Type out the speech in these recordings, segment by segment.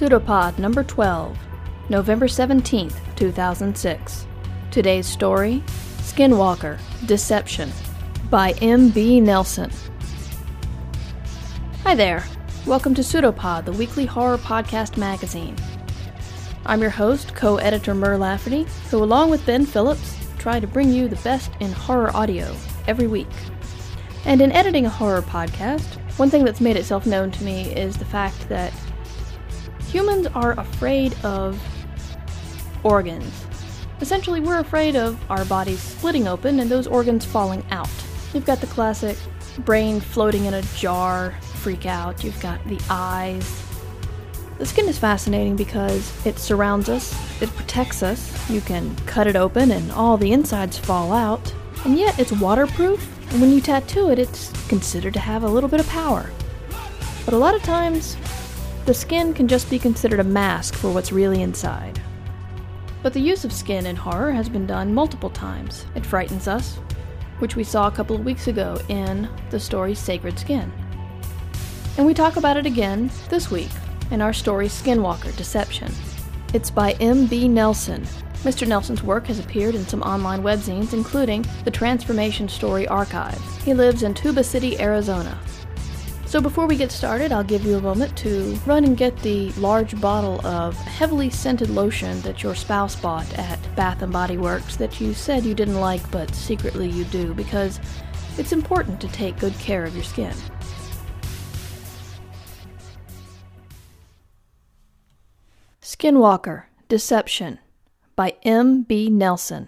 Pseudopod number 12, November 17th, 2006. Today's story, Skinwalker, Deception, by M.B. Nelson. Hi there. Welcome to Pseudopod, the weekly horror podcast magazine. I'm your host, co-editor Mur Lafferty, who along with Ben Phillips, try to bring you the best in horror audio every week. And in editing a horror podcast, one thing that's made itself known to me is the fact that humans are afraid of organs. Essentially, we're afraid of our bodies splitting open and those organs falling out. You've got the classic brain floating in a jar freak out. You've got the eyes. The skin is fascinating because it surrounds us, it protects us. You can cut it open and all the insides fall out. And yet it's waterproof, and when you tattoo it, it's considered to have a little bit of power. But a lot of times, the skin can just be considered a mask for what's really inside. But the use of skin in horror has been done multiple times. It frightens us, which we saw a couple of weeks ago in the story Sacred Skin. And we talk about it again this week in our story Skinwalker, Deception. It's by M.B. Nelson. Mr. Nelson's work has appeared in some online webzines, including the Transformation Story Archive. He lives in Tuba City, Arizona. So before we get started, I'll give you a moment to run and get the large bottle of heavily scented lotion that your spouse bought at Bath & Body Works that you said you didn't like, but secretly you do, because it's important to take good care of your skin. Skinwalker, Deception, by M.B. Nelson.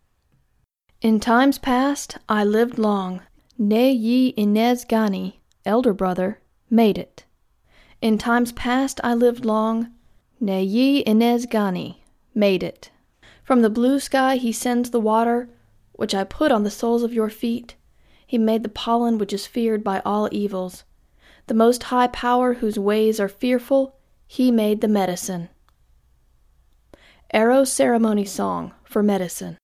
In times past, I lived long. Ne ye Inez Gani, elder brother, made it. In times past I lived long. Ne ye Inez Gani, made it. From the blue sky he sends the water, which I put on the soles of your feet. He made the pollen which is feared by all evils. The most high power whose ways are fearful, he made the medicine. Arrow Ceremony Song for Medicine.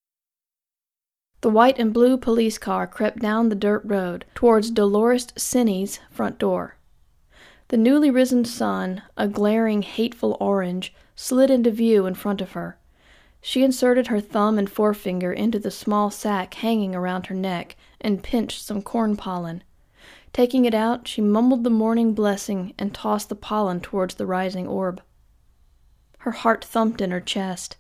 The white and blue police car crept down the dirt road towards Dolores Sinney's front door. The newly risen sun, a glaring, hateful orange, slid into view in front of her. She inserted her thumb and forefinger into the small sack hanging around her neck and pinched some corn pollen. Taking it out, she mumbled the morning blessing and tossed the pollen towards the rising orb. Her heart thumped in her chest.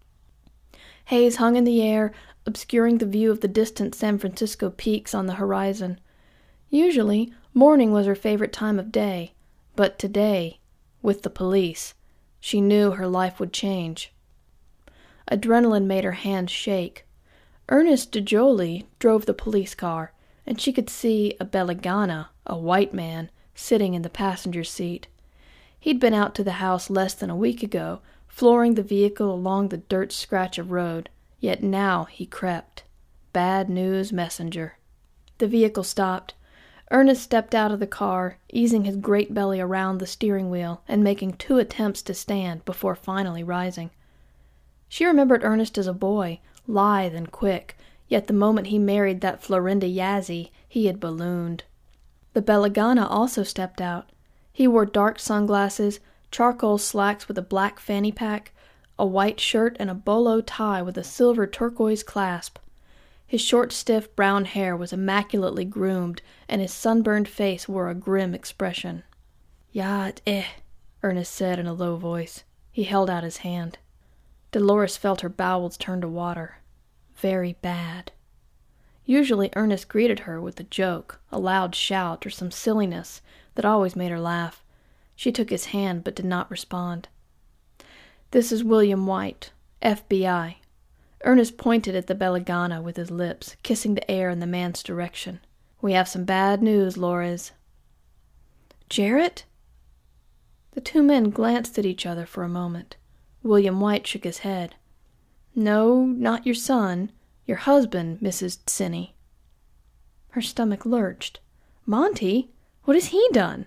Haze hung in the air, obscuring the view of the distant San Francisco peaks on the horizon. Usually, morning was her favorite time of day, but today, with the police, she knew her life would change. Adrenaline made her hands shake. Ernest DeJoly drove the police car, and she could see a Belagana, a white man, sitting in the passenger seat. He'd been out to the house less than a week ago, flooring the vehicle along the dirt scratch of road. Yet now he crept. Bad news messenger. The vehicle stopped. Ernest stepped out of the car, easing his great belly around the steering wheel and making 2 attempts to stand before finally rising. She remembered Ernest as a boy, lithe and quick, yet the moment he married that Florinda Yazzie, he had ballooned. The Belagana also stepped out. He wore dark sunglasses, charcoal slacks with a black fanny pack, a white shirt and a bolo tie with a silver turquoise clasp. His short, stiff brown hair was immaculately groomed, and his sunburned face wore a grim expression. "Yat Ernest said in a low voice. He held out his hand. Dolores felt her bowels turn to water. Very bad. Usually Ernest greeted her with a joke, a loud shout, or some silliness that always made her laugh. She took his hand but did not respond. "This is William White, FBI. Ernest pointed at the Belagana with his lips, kissing the air in the man's direction. "We have some bad news, Lores." "Jarrett?" The 2 men glanced at each other for a moment. William White shook his head. "No, not your son. Your husband, Mrs. Sinney." Her stomach lurched. "Monty? What has he done?"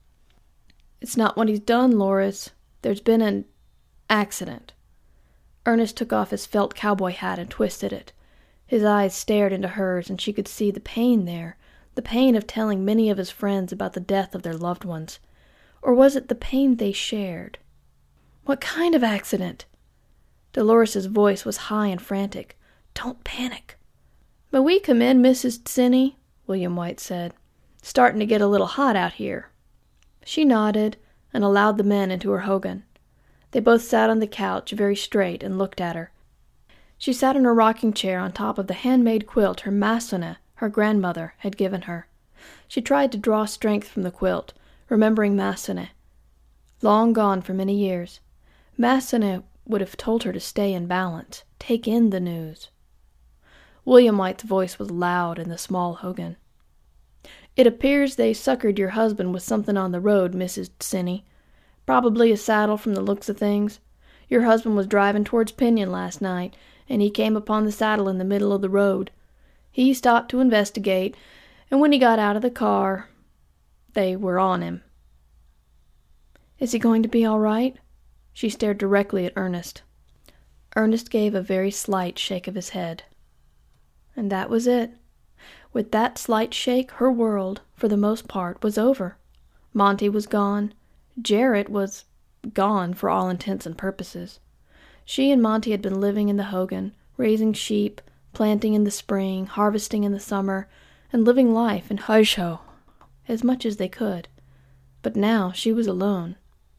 "It's not what he's done, Lores. There's been an accident." Ernest took off his felt cowboy hat and twisted it. His eyes stared into hers, and she could see the pain there, the pain of telling many of his friends about the death of their loved ones. Or was it the pain they shared? What kind of accident? Dolores's voice was high and frantic. Don't panic. "May we come in, Mrs. Zinni?" William White said. "Starting to get a little hot out here." She nodded and allowed the men into her hogan. They both sat on the couch very straight and looked at her. She sat in her rocking chair on top of the handmade quilt her Masone, her grandmother, had given her. She tried to draw strength from the quilt, remembering Masone. Long gone for many years, Masone would have told her to stay in balance, take in the news. William White's voice was loud in the small hogan. "It appears they succored your husband with something on the road, Mrs. Zinni. Probably a saddle from the looks of things. Your husband was driving towards Pinion last night, and he came upon the saddle in the middle of the road. He stopped to investigate, and when he got out of the car, they were on him." "Is he going to be all right?" She stared directly at Ernest. Ernest gave a very slight shake of his head. And that was it. With that slight shake, her world, for the most part, was over. Monty was gone. Jarrett was gone for all intents and purposes. She and Monty had been living in the hogan, raising sheep, planting in the spring, harvesting in the summer, and living life in Huisho as much as they could. But now she was alone.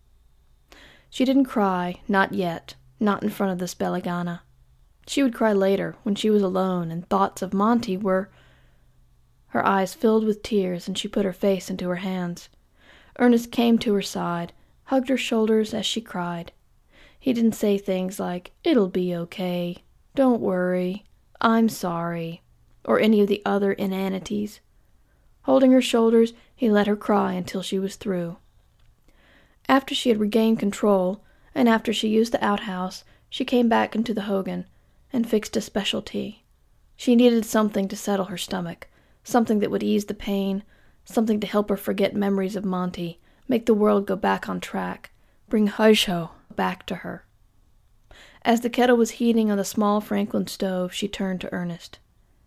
She didn't cry, not yet, not in front of the Spelagana. She would cry later, when she was alone and thoughts of Monty were... Her eyes filled with tears, and she put her face into her hands. Ernest came to her side, hugged her shoulders as she cried. He didn't say things like, "It'll be okay," "Don't worry," "I'm sorry," or any of the other inanities. Holding her shoulders, he let her cry until she was through. After she had regained control, and after she used the outhouse, she came back into the hogan and fixed a special tea. She needed something to settle her stomach, something that would ease the pain, something to help her forget memories of Monty, make the world go back on track, bring Huisho back to her. As the kettle was heating on the small Franklin stove, she turned to Ernest.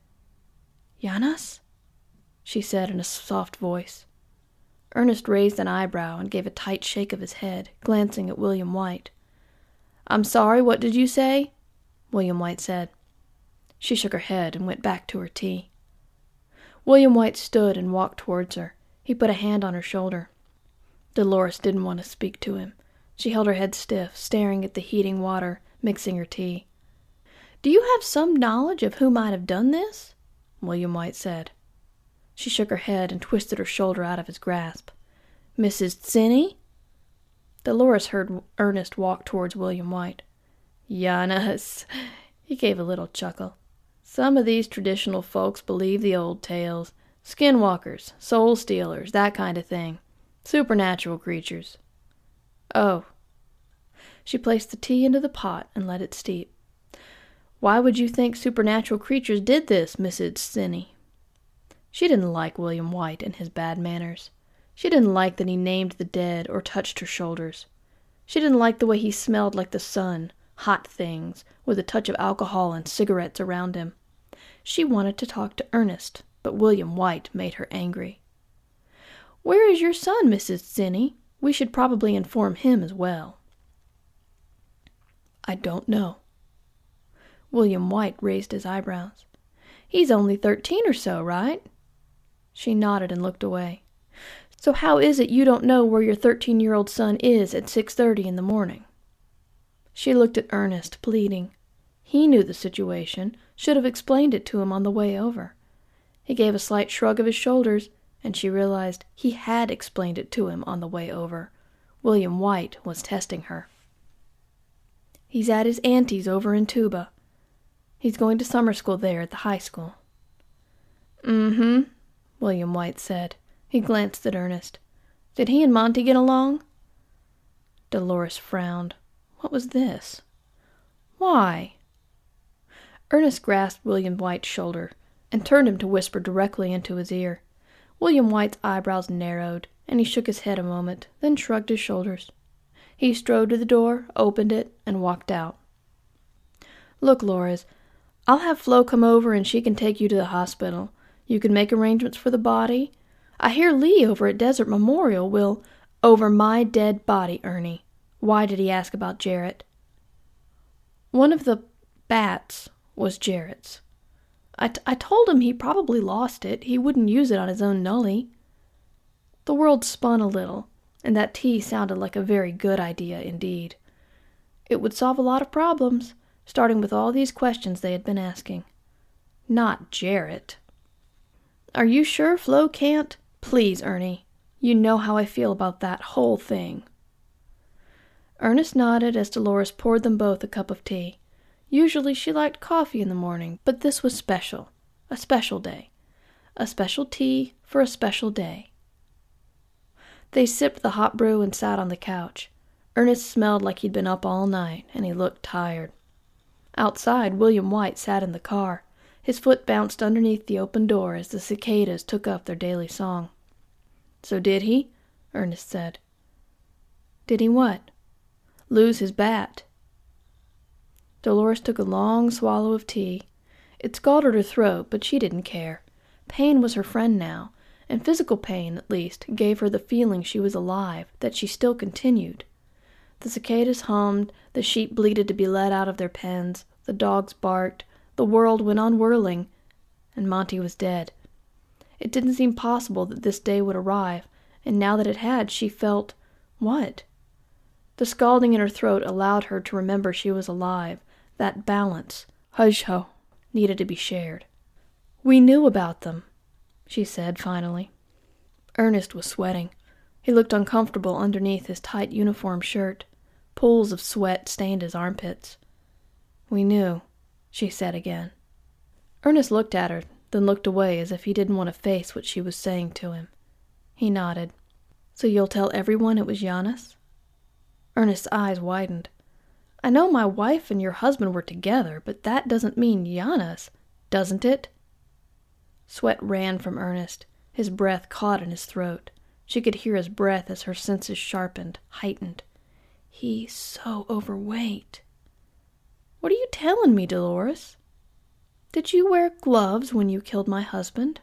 "Janos?" she said in a soft voice. Ernest raised an eyebrow and gave a tight shake of his head, glancing at William White. "I'm sorry, what did you say?" William White said. She shook her head and went back to her tea. William White stood and walked towards her. He put a hand on her shoulder. Dolores didn't want to speak to him. She held her head stiff, staring at the heating water, mixing her tea. "Do you have some knowledge of who might have done this?" William White said. She shook her head and twisted her shoulder out of his grasp. "Mrs. Zinni?" Dolores heard Ernest walk towards William White. "Janos," he gave a little chuckle. "Some of these traditional folks believe the old tales. Skinwalkers, soul stealers, that kind of thing. Supernatural creatures." "Oh." She placed the tea into the pot and let it steep. "Why would you think supernatural creatures did this, Mrs. Zinni?" She didn't like William White and his bad manners. She didn't like that he named the dead or touched her shoulders. She didn't like the way he smelled like the sun, hot things, with a touch of alcohol and cigarettes around him. She wanted to talk to Ernest, but William White made her angry. "Where is your son, Mrs. Zinni? We should probably inform him as well." "I don't know." William White raised his eyebrows. "He's only 13 or so, right?" She nodded and looked away. "So how is it you don't know where your 13-year-old son is at 6:30 in the morning?" She looked at Ernest, pleading. He knew the situation, should have explained it to him on the way over. He gave a slight shrug of his shoulders, and she realized he had explained it to him on the way over. William White was testing her. "He's at his auntie's over in Tuba. He's going to summer school there at the high school." "Mm-hmm," William White said. He glanced at Ernest. "Did he and Monty get along?" Dolores frowned. What was this? "Why?" Ernest grasped William White's shoulder and turned him to whisper directly into his ear. William White's eyebrows narrowed, and he shook his head a moment, then shrugged his shoulders. He strode to the door, opened it, and walked out. "Look, Lores, I'll have Flo come over and she can take you to the hospital. You can make arrangements for the body. I hear Lee over at Desert Memorial will... Over my dead body, Ernie. Why did he ask about Jarrett? One of the bats was Jarrett's. I told him he probably lost it. He wouldn't use it on his own nully. The world spun a little, and that tea sounded like a very good idea indeed. It would solve a lot of problems, starting with all these questions they had been asking. Not Jarrett. Are you sure Flo can't? Please, Ernie. You know how I feel about that whole thing. Ernest nodded as Dolores poured them both a cup of tea. Usually she liked coffee in the morning, but this was special. A special day. A special tea for a special day. They sipped the hot brew and sat on the couch. Ernest smelled like he'd been up all night, and he looked tired. Outside, William White sat in the car. His foot bounced underneath the open door as the cicadas took up their daily song. So did he? Ernest said. Did he what? Lose his bat. Dolores took a long swallow of tea. It scalded her throat, but she didn't care. Pain was her friend now, and physical pain, at least, gave her the feeling she was alive, that she still continued. The cicadas hummed, the sheep bleated to be let out of their pens, the dogs barked, the world went on whirling, and Monty was dead. It didn't seem possible that this day would arrive, and now that it had, she felt... what? The scalding in her throat allowed her to remember she was alive. That balance, hush-ho, needed to be shared. We knew about them, she said finally. Ernest was sweating. He looked uncomfortable underneath his tight uniform shirt. Pools of sweat stained his armpits. We knew, she said again. Ernest looked at her, then looked away as if he didn't want to face what she was saying to him. He nodded. So you'll tell everyone it was Giannis? Ernest's eyes widened. I know my wife and your husband were together, but that doesn't mean Giannis, doesn't it? Sweat ran from Ernest. His breath caught in his throat. She could hear his breath as her senses sharpened, heightened. He's so overweight. What are you telling me, Dolores? Did you wear gloves when you killed my husband?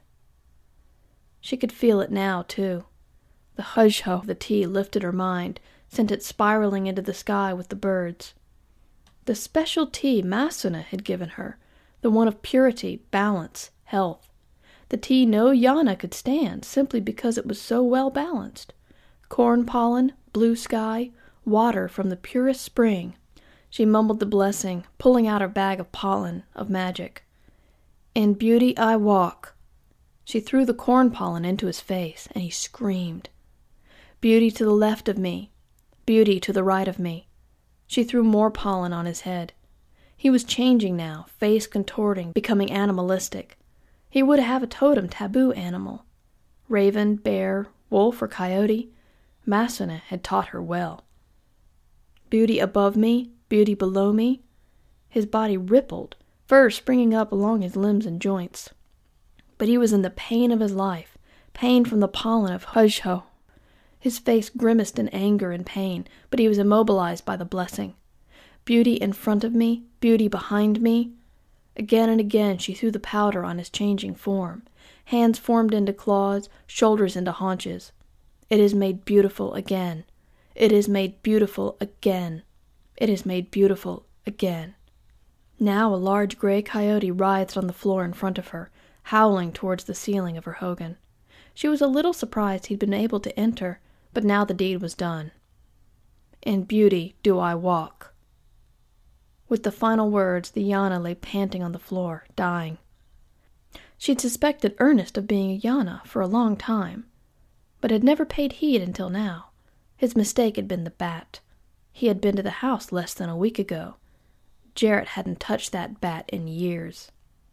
She could feel it now, too. The hush-ho of the tea lifted her mind, sent it spiraling into the sky with the birds. The special tea Masuna had given her, the one of purity, balance, health. The tea no Yana could stand, simply because it was so well balanced. Corn pollen, blue sky, water from the purest spring. She mumbled the blessing, pulling out her bag of pollen, of magic. In beauty I walk. She threw the corn pollen into his face, and he screamed. Beauty to the left of me, beauty to the right of me. She threw more pollen on his head. He was changing now, face contorting, becoming animalistic. He would have a totem taboo animal. Raven, bear, wolf, or coyote. Masuna had taught her well. Beauty above me, beauty below me. His body rippled, fur springing up along his limbs and joints. But he was in the pain of his life, pain from the pollen of hush-ho. His face grimaced in anger and pain, but he was immobilized by the blessing. Beauty in front of me, beauty behind me. Again and again she threw the powder on his changing form. Hands formed into claws, shoulders into haunches. It is made beautiful again. It is made beautiful again. It is made beautiful again. Now a large gray coyote writhed on the floor in front of her, howling towards the ceiling of her hogan. She was a little surprised he'd been able to enter, but now the deed was done. In beauty do I walk. With the final words, the Yana lay panting on the floor, dying. She'd suspected Ernest of being a Yana for a long time, but had never paid heed until now. His mistake had been the bat. He had been to the house less than a week ago. Jarrett hadn't touched that bat in years.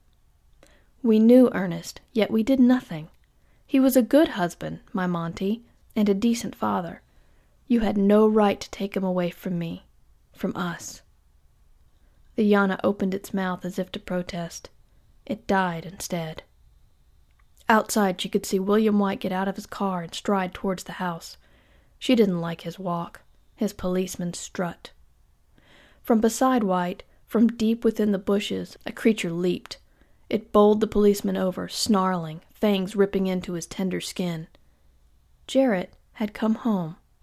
We knew Ernest, yet we did nothing. He was a good husband, my Monty, and a decent father. You had no right to take him away from me, from us. The Yana opened its mouth as if to protest. It died instead. Outside she could see William White get out of his car and stride towards the house. She didn't like his walk, his policeman's strut. From beside White, from deep within the bushes, a creature leaped. It bowled the policeman over, snarling, fangs ripping into his tender skin. Jarrett had come home.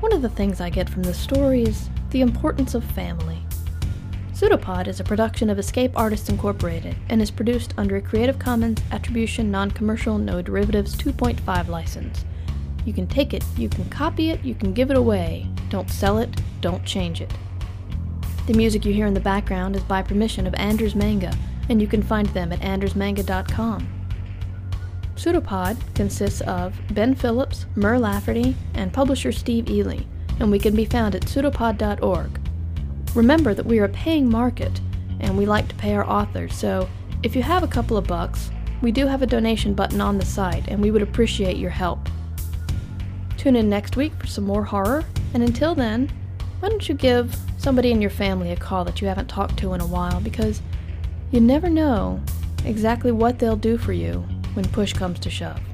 One of the things I get from this story is the importance of family. Pseudopod is a production of Escape Artists Incorporated and is produced under a Creative Commons Attribution Non-Commercial No Derivatives 2.5 license. You can take it, you can copy it, you can give it away. Don't sell it, don't change it. The music you hear in the background is by permission of Anders Manga, and you can find them at andersmanga.com. Pseudopod consists of Ben Phillips, Mur Lafferty, and publisher Steve Ely, and we can be found at pseudopod.org. Remember that we are a paying market, and we like to pay our authors, so if you have a couple of bucks, we do have a donation button on the site, and we would appreciate your help. Tune in next week for some more horror, and until then, why don't you give somebody in your family a call that you haven't talked to in a while, because you never know exactly what they'll do for you when push comes to shove.